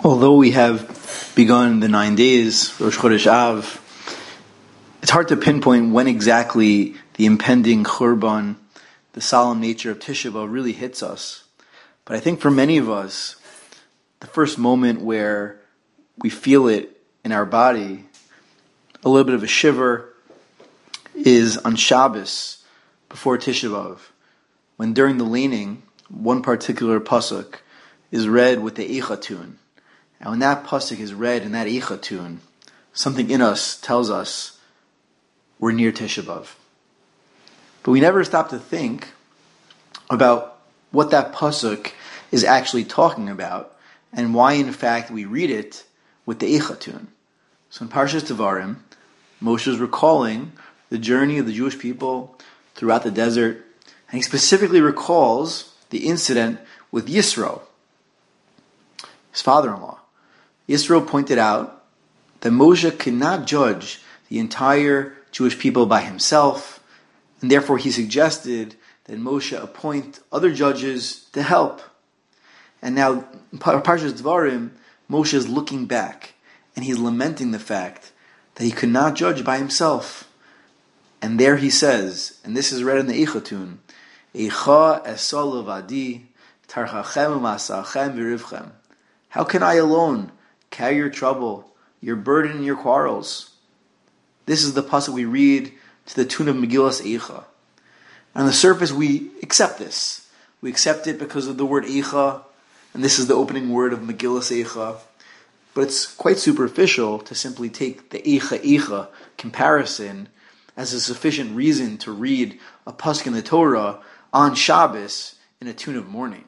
Although we have begun the 9 days, Rosh Chodesh Av, it's hard to pinpoint when exactly the impending Churban, the solemn nature of Tisha B'Av, really hits us. But I think for many of us, the first moment where we feel it in our body, a little bit of a shiver, is on Shabbos, before Tisha B'Av, when during the laning, one particular pasuk is read with the Eicha tune. And when that pasuk is read in that Eicha tune, something in us tells us we're near Tisha B'Av. But we never stop to think about what that pasuk is actually talking about and why, in fact, we read it with the Eicha tune. So in Parshas Devarim, Moshe is recalling the journey of the Jewish people throughout the desert, and he specifically recalls the incident with Yisro, his father-in-law. Yisro pointed out that Moshe could not judge the entire Jewish people by himself, and therefore he suggested that Moshe appoint other judges to help. And now, in Parshas Devarim, Moshe is looking back, and he's lamenting the fact that he could not judge by himself. And there he says, and this is read in the Eicha tune, Eicha esol levadi, tarchachem u'masachem v'rivchem. How can I alone carry your trouble, your burden, and your quarrels? This is the pasuk we read to the tune of Megillas Eicha. On the surface, we accept this. We accept it because of the word Eicha, and this is the opening word of Megillas Eicha. But it's quite superficial to simply take the Eicha comparison as a sufficient reason to read a pasuk in the Torah on Shabbos in a tune of mourning.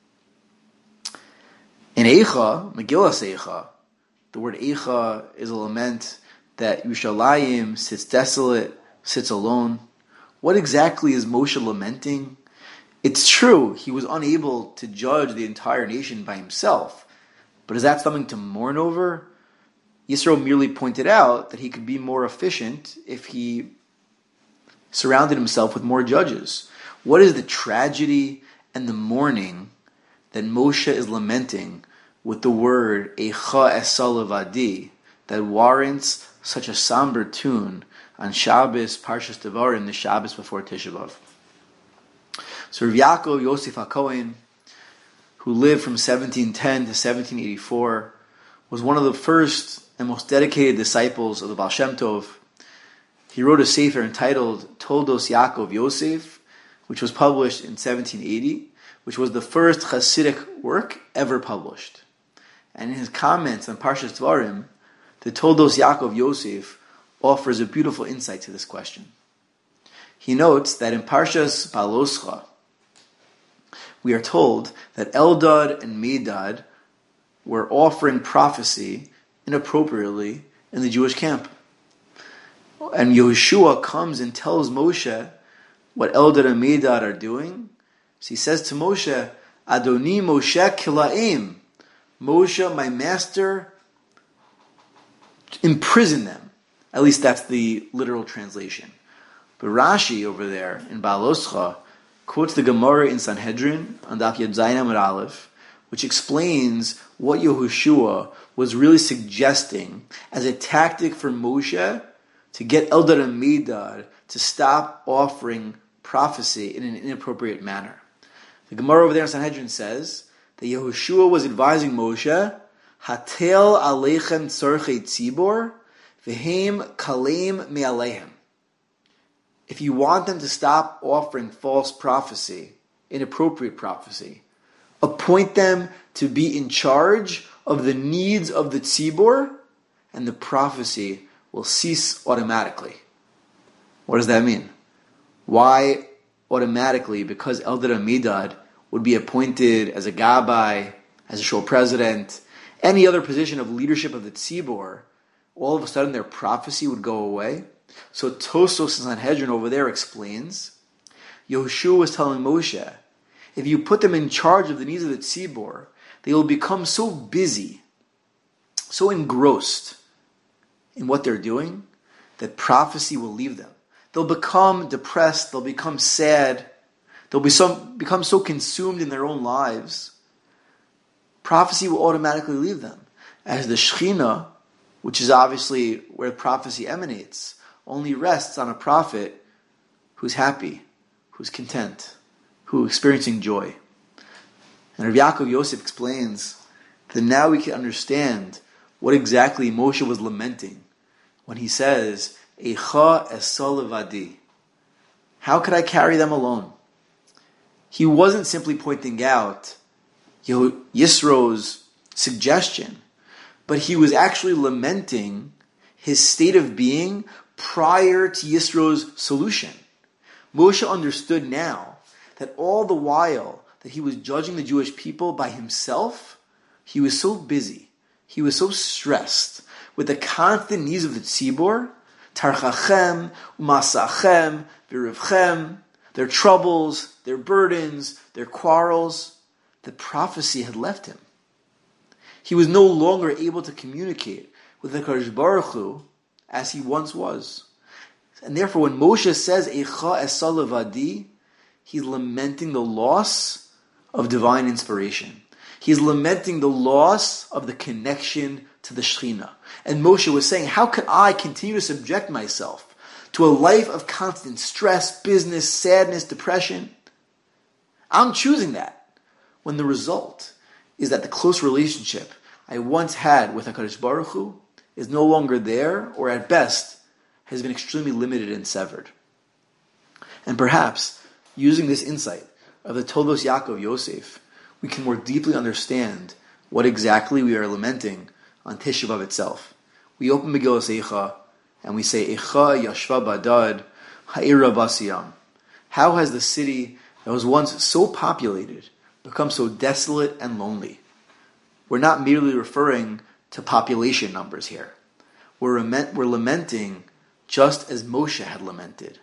In Eicha, Megillas Eicha, the word Eicha is a lament that Yerushalayim sits desolate, sits alone. What exactly is Moshe lamenting? It's true, he was unable to judge the entire nation by himself, but is that something to mourn over? Yisro merely pointed out that he could be more efficient if he surrounded himself with more judges. What is the tragedy and the mourning that Moshe is lamenting with the word Eicha esol levadi that warrants such a somber tune on Shabbos, Parshas Devarim, the Shabbos before Tisha B'Av? So Rav Yaakov Yosef HaKohen, who lived from 1710 to 1784, was one of the first and most dedicated disciples of the Baal Shem Tov. He wrote a sefer entitled Toldos Yaakov Yosef, which was published in 1780, which was the first Hasidic work ever published. And in his comments on Parshas Devarim, the Toldos Yaakov Yosef offers a beautiful insight to this question. He notes that in Parshas Baloscha, we are told that Eldad and Medad were offering prophecy inappropriately in the Jewish camp. And Yehoshua comes and tells Moshe what Eldad and Medad are doing. So he says to Moshe, Adoni Moshe Kilaim, Moshe, my master, imprison them. At least that's the literal translation. But Rashi over there in Baloscha quotes the Gemara in Sanhedrin on Daf Yud Zayin Amud Aleph, which explains what Yehoshua was really suggesting as a tactic for Moshe to get Eldad and Medad to stop offering prophecy in an inappropriate manner. The Gemara over there in Sanhedrin says that Yehoshua was advising Moshe, Hatel aleichem tzorchei tzibor, v'heim kaleim me'aleihem. If you want them to stop offering false prophecy, inappropriate prophecy, appoint them to be in charge of the needs of the tzibor, and the prophecy will cease automatically. What does that mean? Why automatically? Because Eldad and Medad would be appointed as a gabbai, as a shul president, any other position of leadership of the tzibor, all of a sudden their prophecy would go away. So Tosfos Sanhedrin over there explains, Yehoshua was telling Moshe, if you put them in charge of the needs of the tzibor, they will become so busy, so engrossed in what they're doing, that prophecy will leave them. They'll become depressed, they'll become sad, they'll become so consumed in their own lives, prophecy will automatically leave them. As the Shekhinah, which is obviously where prophecy emanates, only rests on a prophet who's happy, who's content, who's experiencing joy. And Rav Yaakov Yosef explains that now we can understand what exactly Moshe was lamenting when he says, Eicha esol levadi. How could I carry them alone? He wasn't simply pointing out Yisro's suggestion, but he was actually lamenting his state of being prior to Yisro's solution. Moshe understood now that all the while that he was judging the Jewish people by himself, he was so busy, he was so stressed with the constant needs of the tzibor, tarchachem, umasachem, virivchem, their troubles, their burdens, their quarrels, that prophecy had left him. He was no longer able to communicate with the HaKadosh Baruch Hu as he once was. And therefore, when Moshe says, Eicha esol levadi, he's lamenting the loss of divine inspiration. He's lamenting the loss of the connection to the Shekhinah. And Moshe was saying, how could I continue to subject myself to a life of constant stress, business, sadness, depression? I'm choosing that, when the result is that the close relationship I once had with HaKadosh Baruch Hu is no longer there, or at best, has been extremely limited and severed. And perhaps, using this insight of the Toldos Yaakov Yosef, we can more deeply understand what exactly we are lamenting on Tisha B'Av itself. We open Megillas Eicha, and we say, Eicha yashva badad ha'ira basiyam. How has the city that was once so populated become so desolate and lonely? We're not merely referring to population numbers here. We're lamenting just as Moshe had lamented.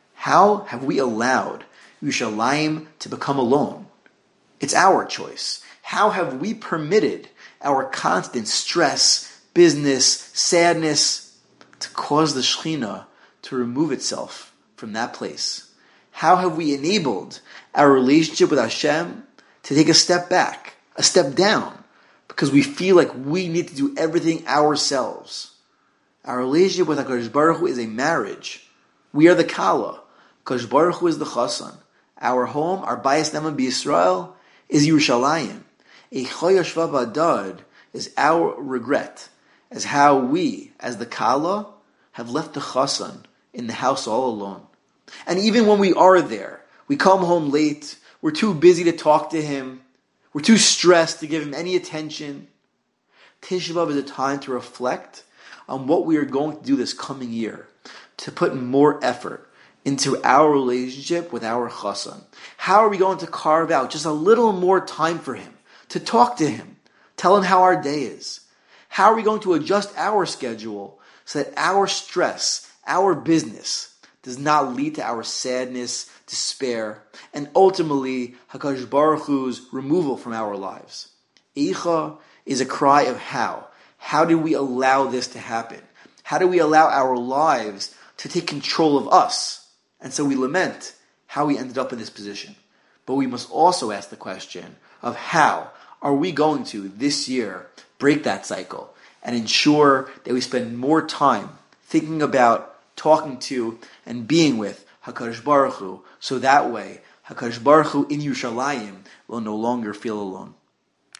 How have we allowed Yerushalayim to become alone? It's our choice. How have we permitted our constant stress, business, sadness to cause the Shekhinah to remove itself from that place? How have we enabled our relationship with Hashem to take a step back, a step down, because we feel like we need to do everything ourselves? Our relationship with HaKadosh Baruch Hu is a marriage. We are the Kala. HaKadosh Baruch Hu is the Chassan. Our home, our Bayis Ne'eman B'Yisrael, is Yerushalayim. Eicha yashva badad is our regret, as how we, as the Kala, have left the Chassan in the house all alone. And even when we are there, we come home late, we're too busy to talk to him, we're too stressed to give him any attention. Tisha B'Av is a time to reflect on what we are going to do this coming year, to put more effort into our relationship with our Chassan. How are we going to carve out just a little more time for him, to talk to him, tell him how our day is? How are we going to adjust our schedule so that our stress, our business, does not lead to our sadness, despair, and ultimately HaKadosh Baruch Hu's removal from our lives? Eicha is a cry of how. How do we allow this to happen? How do we allow our lives to take control of us? And so we lament how we ended up in this position. But we must also ask the question of how are we going to, this year, break that cycle and ensure that we spend more time thinking about, talking to, and being with HaKadosh Baruch Hu, so that way HaKadosh Baruch Hu in Yerushalayim will no longer feel alone.